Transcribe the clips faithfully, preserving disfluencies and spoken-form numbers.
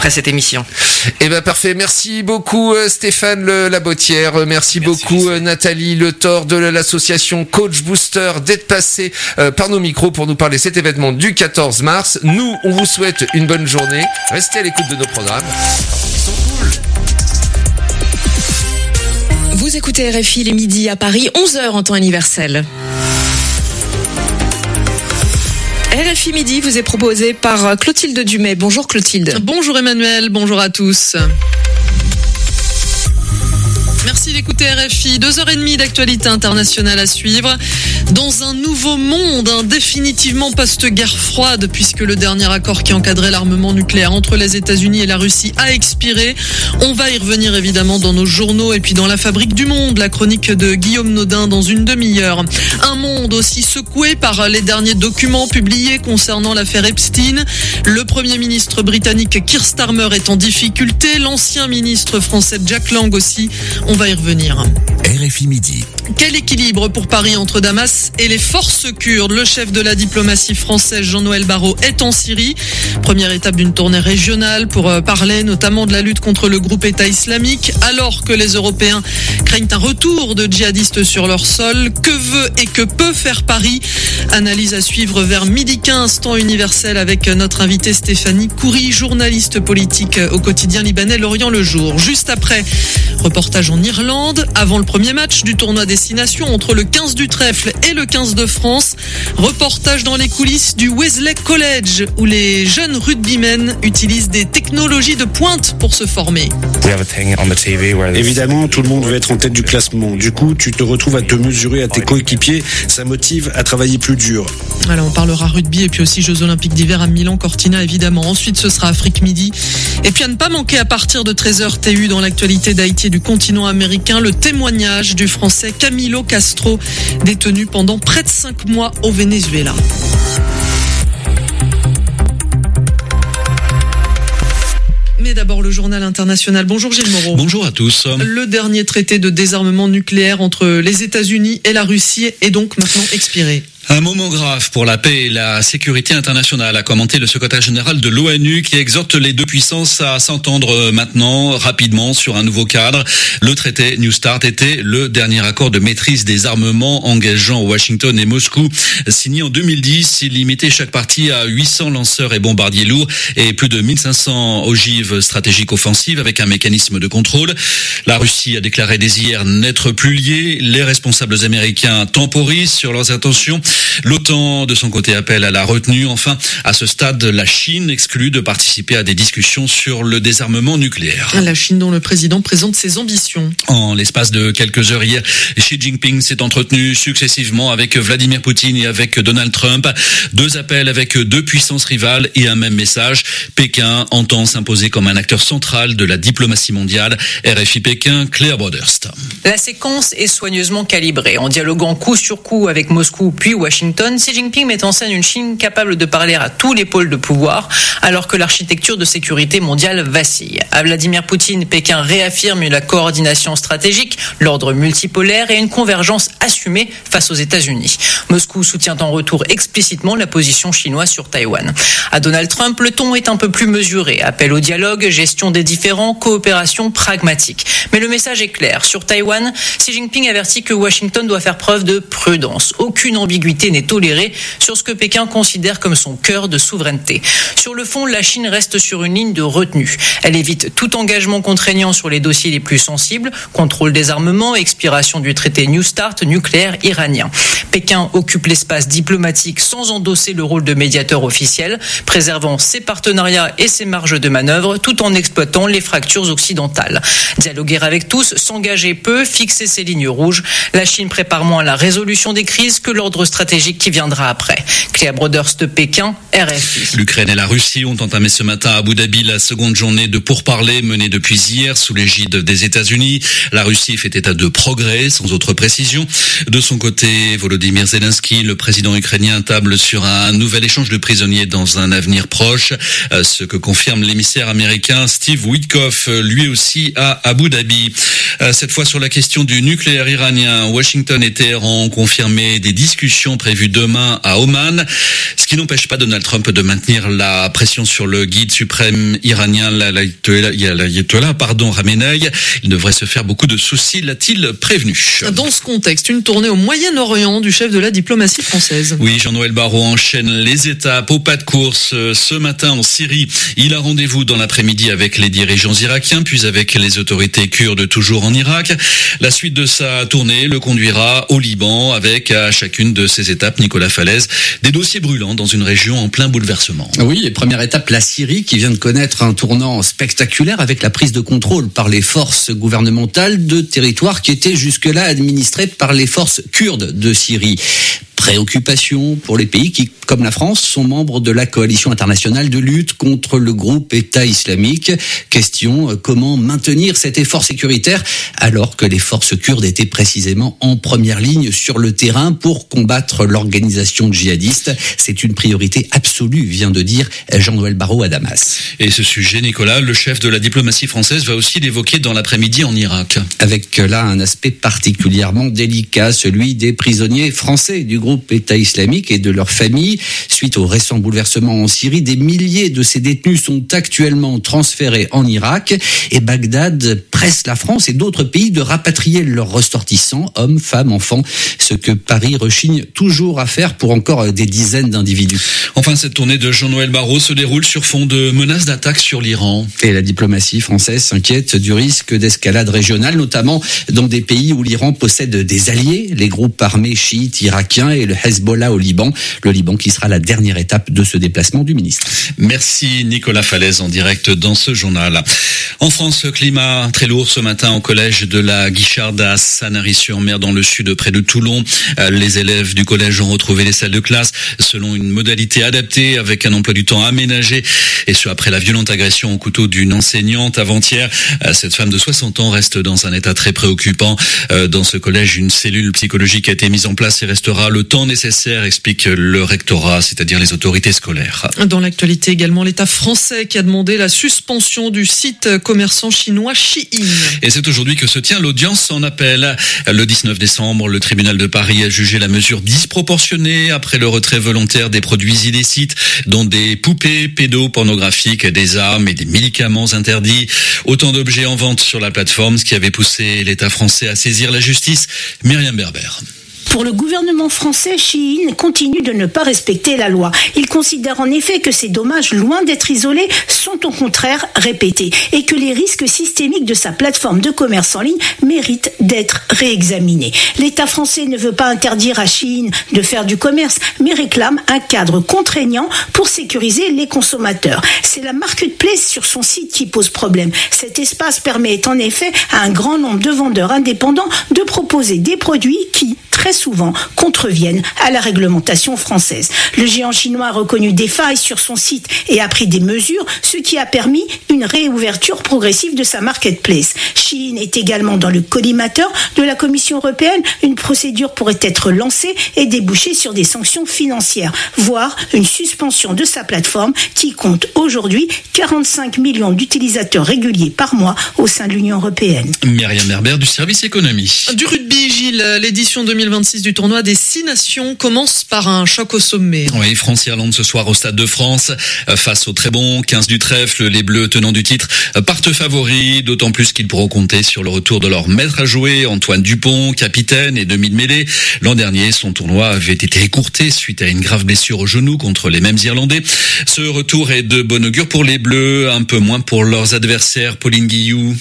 après cette émission. Eh ben parfait, merci beaucoup Stéphane Le Labotière, merci, merci beaucoup merci. Nathalie Le Thor de l'association Coach Booster d'être passé euh, par nos micros pour nous parler de cet événement du quatorze mars. Nous, on vous souhaite une bonne journée. Restez à l'écoute de nos programmes. Ils sont cool. Vous écoutez R F I les midis à Paris, onze heures en temps universel. R F I Midi vous est proposé par Clotilde Dumais. Bonjour Clotilde. Bonjour Emmanuel, bonjour à tous. Merci d'écouter R F I. Deux heures et demie d'actualité internationale à suivre. Dans un nouveau monde, hein, définitivement post-guerre froide, puisque le dernier accord qui encadrait l'armement nucléaire entre les États-Unis et la Russie a expiré. On va y revenir évidemment dans nos journaux et puis dans la fabrique du monde, la chronique de Guillaume Nodin dans une demi-heure. Un monde aussi secoué par les derniers documents publiés concernant l'affaire Epstein. Le Premier ministre britannique Keir Starmer est en difficulté. L'ancien ministre français Jack Lang aussi. On va y revenir. R F I Midi. Quel équilibre pour Paris entre Damas et les forces kurdes? Le chef de la diplomatie française Jean-Noël Barrot est en Syrie. Première étape d'une tournée régionale pour parler notamment de la lutte contre le groupe État islamique. Alors que les Européens craignent un retour de djihadistes sur leur sol, que veut et que peut faire Paris? Analyse à suivre vers midi quinze, temps universel, avec notre invitée Stéphanie Khoury, journaliste politique au quotidien libanais L'Orient le Jour. Juste après, reportage en Irlande, avant le premier match du tournoi Destination entre le quinze du Trèfle et le quinze de France. Reportage dans les coulisses du Wesley College, où les jeunes rugbymen utilisent des technologies de pointe pour se former. Évidemment, tout le monde veut être en tête du classement. Du coup, tu te retrouves à te mesurer à tes coéquipiers. Ça motive à travailler plus dur. Alors, on parlera rugby et puis aussi Jeux Olympiques d'hiver à Milan, Cortina évidemment. Ensuite, ce sera Afrique Midi. Et puis à ne pas manquer à partir de treize heures T U dans l'actualité d'Haïti et du continent américain, le témoignage du français Camilo Castro, détenu pendant près de cinq mois au Venezuela. Mais d'abord le journal international. Bonjour Gilles Moreau. Bonjour à tous. Le dernier traité de désarmement nucléaire entre les États-Unis et la Russie est donc maintenant expiré. Un moment grave pour la paix et la sécurité internationale, a commenté le secrétaire général de l'ONU, qui exhorte les deux puissances à s'entendre maintenant, rapidement, sur un nouveau cadre. Le traité New START était le dernier accord de maîtrise des armements engageant Washington et Moscou. Signé en deux mille dix, il limitait chaque partie à huit cents lanceurs et bombardiers lourds et plus de mille cinq cents ogives stratégiques offensives avec un mécanisme de contrôle. La Russie a déclaré dès hier n'être plus liée. Les responsables américains temporisent sur leurs intentions. L'OTAN, de son côté, appelle à la retenue. Enfin, à ce stade, la Chine exclut de participer à des discussions sur le désarmement nucléaire. La Chine dont le président présente ses ambitions. En l'espace de quelques heures hier, Xi Jinping s'est entretenu successivement avec Vladimir Poutine et avec Donald Trump. Deux appels avec deux puissances rivales et un même message. Pékin entend s'imposer comme un acteur central de la diplomatie mondiale. R F I Pékin, Claire Broderst. La séquence est soigneusement calibrée. En dialoguant coup sur coup avec Moscou puis Washington, Xi Jinping met en scène une Chine capable de parler à tous les pôles de pouvoir, alors que l'architecture de sécurité mondiale vacille. À Vladimir Poutine, Pékin réaffirme la coordination stratégique, l'ordre multipolaire et une convergence assumée face aux États-Unis. Moscou soutient en retour explicitement la position chinoise sur Taïwan. À Donald Trump, le ton est un peu plus mesuré. Appel au dialogue, gestion des différends, coopération pragmatique. Mais le message est clair. Sur Taïwan, Xi Jinping avertit que Washington doit faire preuve de prudence. Aucune ambiguïté n'est tolérée sur ce que Pékin considère comme son cœur de souveraineté. Sur le fond, la Chine reste sur une ligne de retenue. Elle évite tout engagement contraignant sur les dossiers les plus sensibles, contrôle des armements, expiration du traité New START nucléaire iranien. Pékin occupe l'espace diplomatique sans endosser le rôle de médiateur officiel, préservant ses partenariats et ses marges de manœuvre tout en exploitant les fractures occidentales. Dialoguer avec tous, s'engager peu, fixer ses lignes rouges. La Chine prépare moins la résolution des crises que l'ordre stratégique qui viendra après. Claire Broderst, Pékin, R F I. L'Ukraine et la Russie ont entamé ce matin à Abu Dhabi la seconde journée de pourparlers menée depuis hier sous l'égide des États-Unis. La Russie fait état de progrès, sans autre précision. De son côté, Volodymyr Volodymyr Zelensky, le président ukrainien, table sur un nouvel échange de prisonniers dans un avenir proche, ce que confirme l'émissaire américain Steve Witkoff, lui aussi à Abu Dhabi. Cette fois sur la question du nucléaire iranien, Washington et Téhéran ont confirmé des discussions prévues demain à Oman, ce qui n'empêche pas Donald Trump de maintenir la pression sur le guide suprême iranien, l'ayatollah, pardon, Khamenei. Il devrait se faire beaucoup de soucis, l'a-t-il prévenu. Dans ce contexte, une tournée au Moyen-Orient du chef de la diplomatie française. Oui, Jean-Noël Barrot enchaîne les étapes au pas de course. Ce matin en Syrie, il a rendez-vous dans l'après-midi avec les dirigeants irakiens, puis avec les autorités kurdes toujours en Irak. La suite de sa tournée le conduira au Liban avec à chacune de ces étapes, Nicolas Falaise, des dossiers brûlants dans une région en plein bouleversement. Oui, et première étape, la Syrie qui vient de connaître un tournant spectaculaire avec la prise de contrôle par les forces gouvernementales de territoires qui étaient jusque-là administrés par les forces kurdes de Syrie. Préoccupation pour les pays qui, comme la France, sont membres de la coalition internationale de lutte contre le groupe État islamique. Question, comment maintenir cet effort sécuritaire alors que les forces kurdes étaient précisément en première ligne sur le terrain pour combattre l'organisation djihadiste. C'est une priorité absolue, vient de dire Jean-Noël Barrot à Damas. Et ce sujet, Nicolas, le chef de la diplomatie française va aussi l'évoquer dans l'après-midi en Irak. Avec là un aspect particulièrement délicat, celui des prisonniers français du groupe État islamique et de leurs familles. Suite aux récents bouleversements en Syrie, des milliers de ces détenus sont actuellement transférés en Irak et Bagdad presse la France et d'autres pays de rapatrier leurs ressortissants, hommes, femmes, enfants, ce que Paris rechigne toujours à faire pour encore des dizaines d'individus. Enfin, cette tournée de Jean-Noël Barrot se déroule sur fond de menaces d'attaque sur l'Iran. Et la diplomatie française s'inquiète du risque d'escalade régionale, notamment dans des pays où l'Iran possède des alliés, les groupes armés chiites irakiens et le Hezbollah au Liban. Le Liban qui sera la dernière étape de ce déplacement du ministre. Merci Nicolas Falaise en direct dans ce journal. En France, climat très lourd ce matin au collège de la Guicharde à Sanary-sur-Mer dans le sud près de Toulon. Les élèves du collège ont retrouvé les salles de classe selon une modalité adaptée avec un emploi du temps aménagé et ce après la violente agression au couteau d'une enseignante avant-hier. Cette femme de soixante ans reste dans un état très préoccupant. Dans ce collège, une cellule psychologique a été mise en place et restera le temps nécessaire, explique le rectorat, c'est-à-dire les autorités scolaires. Dans l'actualité également, l'État français qui a demandé la suspension du site commerçant chinois Shein. Et c'est aujourd'hui que se tient l'audience en appel. Le dix-neuf décembre, le tribunal de Paris a jugé la mesure disproportionnée après le retrait volontaire des produits illicites, dont des poupées pédopornographiques, des armes et des médicaments interdits. Autant d'objets en vente sur la plateforme, ce qui avait poussé l'État français à saisir la justice. Myriam Berber. Pour le gouvernement français, Shein continue de ne pas respecter la loi. Il considère en effet que ces dommages, loin d'être isolés, sont au contraire répétés et que les risques systémiques de sa plateforme de commerce en ligne méritent d'être réexaminés. L'État français ne veut pas interdire à Shein de faire du commerce, mais réclame un cadre contraignant pour sécuriser les consommateurs. C'est la marketplace sur son site qui pose problème. Cet espace permet en effet à un grand nombre de vendeurs indépendants de proposer des produits qui, très souvent, contreviennent à la réglementation française. Le géant chinois a reconnu des failles sur son site et a pris des mesures, ce qui a permis une réouverture progressive de sa marketplace. Shein est également dans le collimateur de la Commission européenne. Une procédure pourrait être lancée et déboucher sur des sanctions financières, voire une suspension de sa plateforme qui compte aujourd'hui quarante-cinq millions d'utilisateurs réguliers par mois au sein de l'Union européenne. Myriam Berber du service économie. Du rugby, Gilles, l'édition deux mille vingt-six du tournoi des six nations commence par un choc au sommet. Oui, France-Irlande ce soir au Stade de France. Face au très bon quinze du trèfle, les Bleus tenants du titre partent favoris, d'autant plus qu'ils pourront compter sur le retour de leur maître à jouer, Antoine Dupont, capitaine et demi de mêlée. L'an dernier, son tournoi avait été écourté suite à une grave blessure au genou contre les mêmes Irlandais. Ce retour est de bon augure pour les Bleus, un peu moins pour leurs adversaires. Pauline Guillou.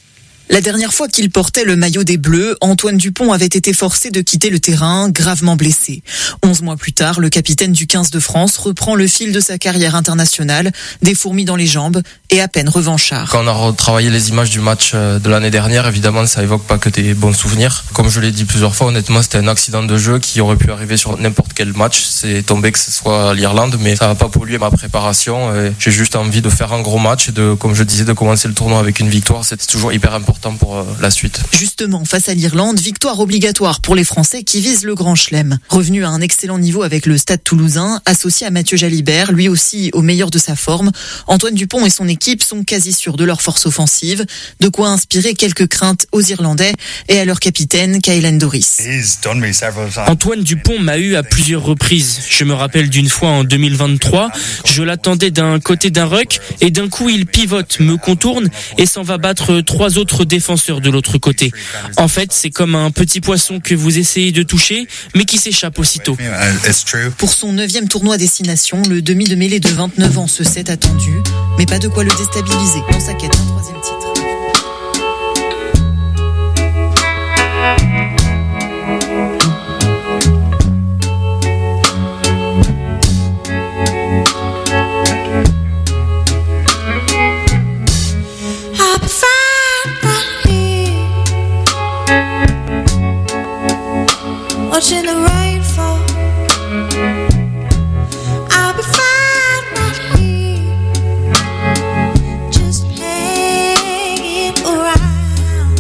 La dernière fois qu'il portait le maillot des Bleus, Antoine Dupont avait été forcé de quitter le terrain, gravement blessé. Onze mois plus tard, le capitaine du quinze de France reprend le fil de sa carrière internationale, des fourmis dans les jambes et à peine revanchard. Quand on a retravaillé les images du match de l'année dernière, évidemment, ça évoque pas que des bons souvenirs. Comme je l'ai dit plusieurs fois, honnêtement, c'était un accident de jeu qui aurait pu arriver sur n'importe quel match. C'est tombé que ce soit l'Irlande, mais ça va pas polluer ma préparation. J'ai juste envie de faire un gros match et de, comme je disais, de commencer le tournoi avec une victoire. C'est toujours hyper important. important pour euh, la suite. Justement, face à l'Irlande, victoire obligatoire pour les Français qui visent le Grand Chelem. Revenu à un excellent niveau avec le Stade Toulousain, associé à Mathieu Jalibert, lui aussi au meilleur de sa forme, Antoine Dupont et son équipe sont quasi sûrs de leur force offensive, de quoi inspirer quelques craintes aux Irlandais et à leur capitaine Caelan Doris. Antoine Dupont m'a eu à plusieurs reprises. Je me rappelle d'une fois en deux mille vingt-trois, je l'attendais d'un côté d'un ruck et d'un coup il pivote, me contourne et s'en va battre trois autres défenseurs de l'autre côté. En fait, c'est comme un petit poisson que vous essayez de toucher, mais qui s'échappe aussitôt. Pour son neuvième tournoi destination, le demi de mêlée de vingt-neuf ans se sait attendu, mais pas de quoi le déstabiliser dans sa quête d'un troisième titre. Watching the rain fall, I'll be fine right here, just hanging around.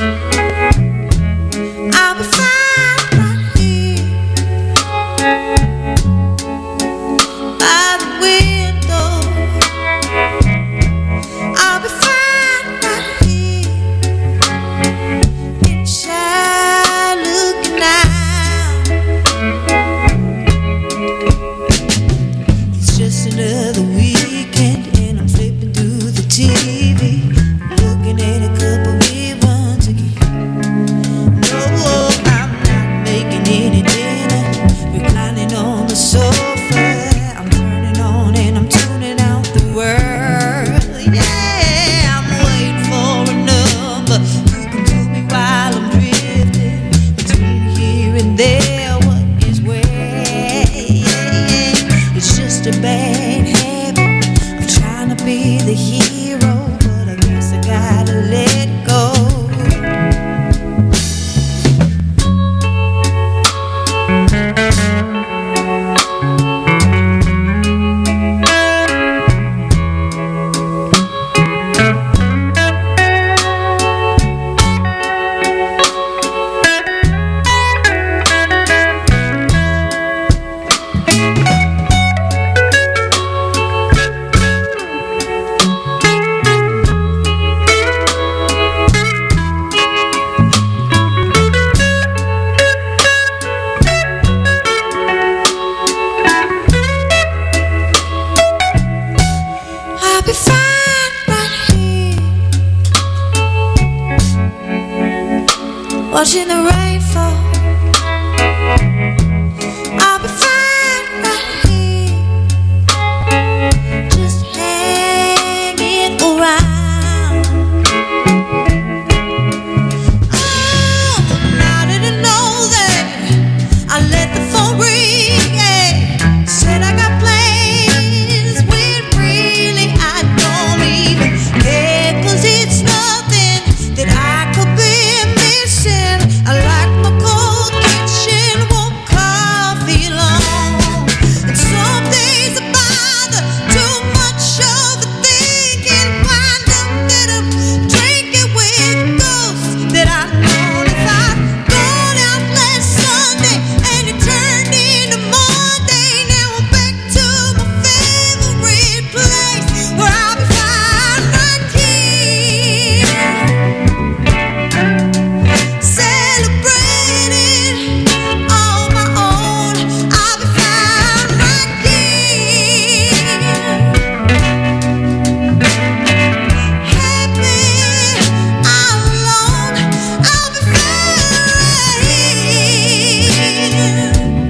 I'll be fine right here, by the window. I'll be fine right here, inside looking out. Another weekend and I'm flipping through the T V, looking at a couple reruns again. No, I'm not making any dinner, reclining on the sofa. I'm turning on and I'm tuning out the world. Yeah, I'm waiting for a number who can do me while I'm drifting between here and there. What is where? It's just a bad be the hero, but I guess I gotta let go. Watching the rain fall, I'll be fine right here, just hanging around. Oh, now that I know that I let the phone ring, yeah. Said I got plans when really I don't even care, 'cause it's nothing that I could be missing. I like my cold kitchen, warm coffee alone. And some days I bother too much overthinking, wind up that I'm drinking with ghosts that I know if I'd gone out last Sunday and it turned into Monday. Now I'm back to my favorite place where I'll be fine right here. Celebrating on my own, I'll be fine right here. Happy alone, I'll be fine right here.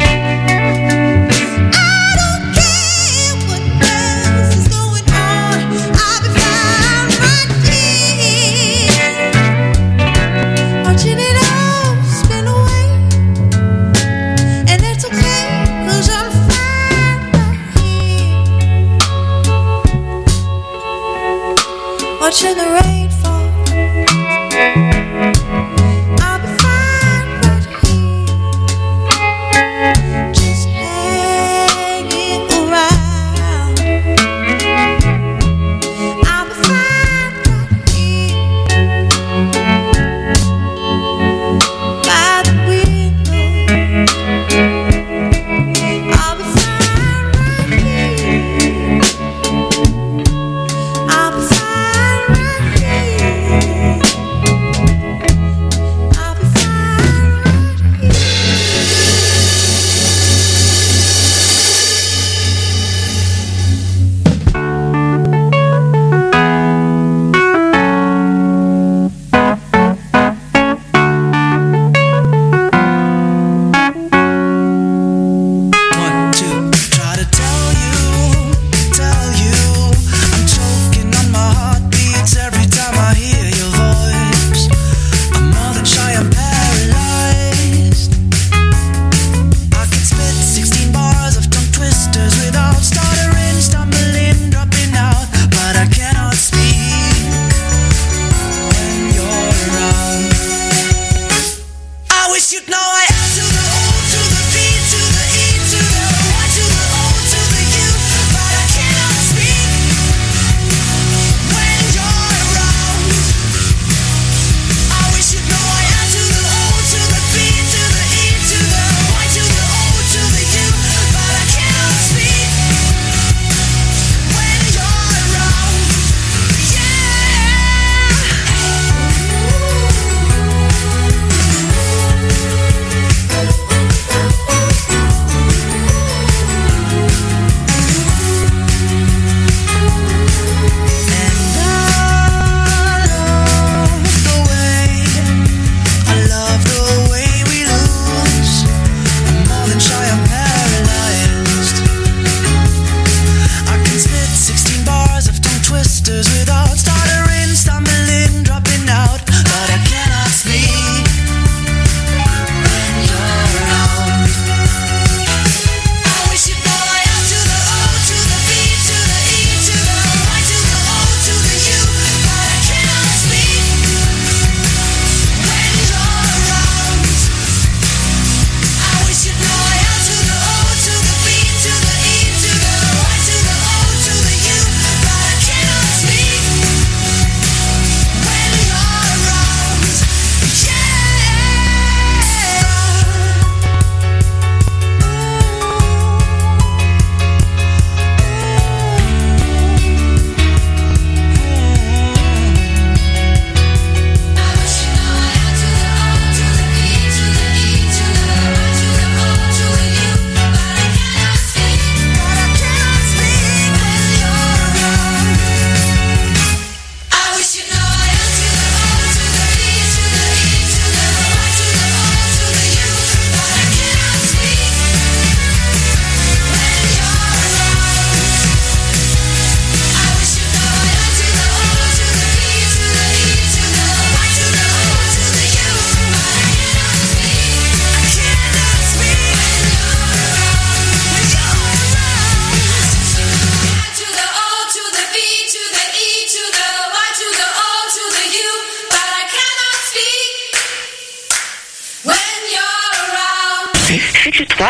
I don't care what else is going on, I'll be fine right here. Watching it all spin away, and that's okay, 'cause I'm fine right here. Watching the rain fall, I'll be fine right here, just hanging around. I'll be fine right here.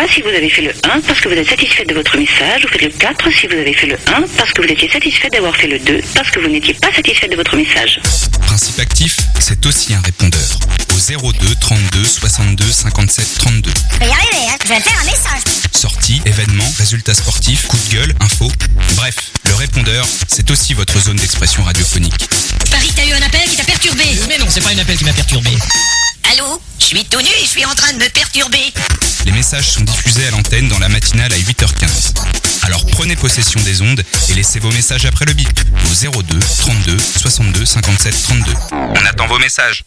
si vous avez fait le un parce que vous êtes satisfait de votre message. Vous faites le quatre si vous avez fait le un parce que vous étiez satisfait d'avoir fait le deux parce que vous n'étiez pas satisfait de votre message. Principe actif, c'est aussi un répondeur. Au zéro deux trente-deux soixante-deux cinquante-sept trente-deux. Je vais y arriver, hein. Je vais faire un message. Sorties, événements, résultats sportifs, coups de gueule, infos. Bref, le répondeur, c'est aussi votre zone d'expression radiophonique. Paris, t'as eu un appel qui t'a perturbé. Mais non, c'est pas un appel qui m'a perturbé. Allô? Je suis tout nu et je suis en train de me perturber. Les messages sont diffusés à l'antenne dans la matinale à huit heures quinze. Alors prenez possession des ondes et laissez vos messages après le bip au zéro deux trente-deux soixante-deux cinquante-sept trente-deux. On attend vos messages.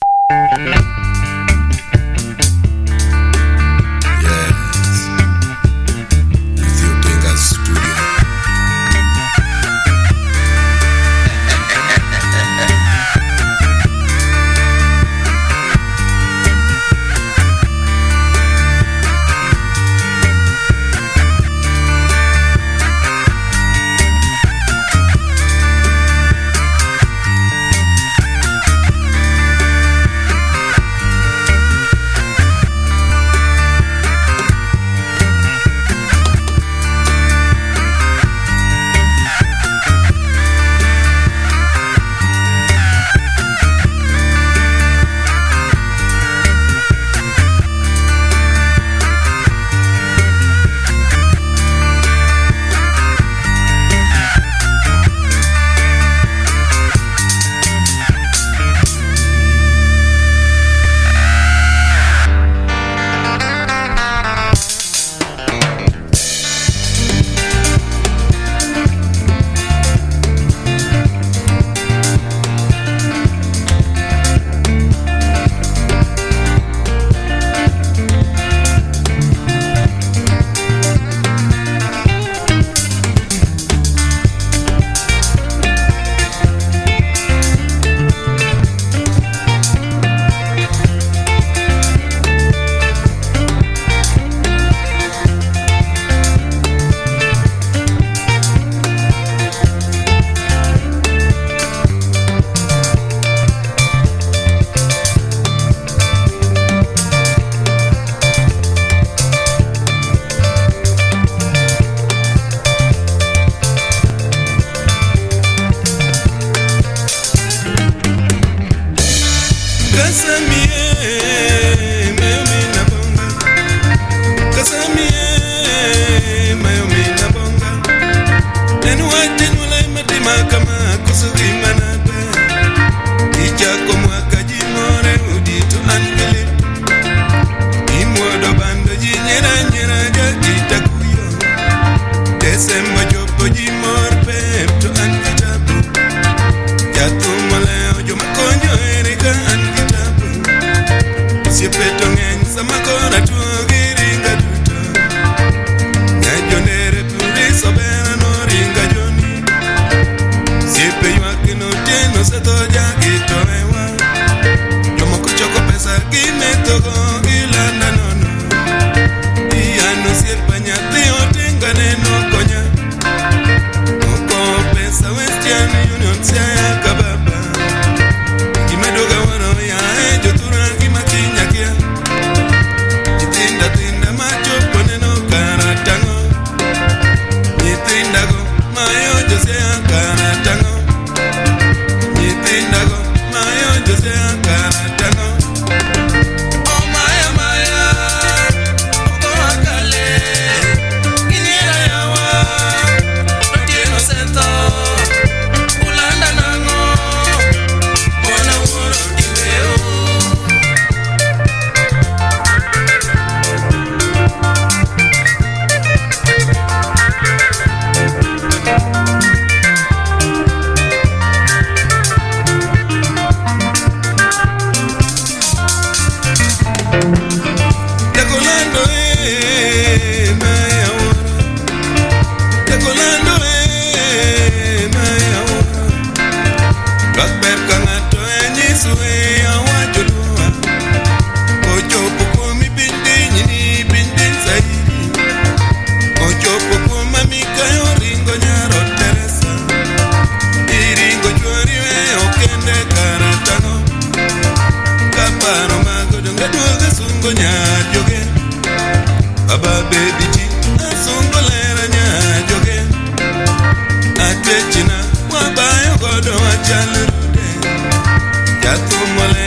China, Wabayo Godo Wajalude, Yatumole.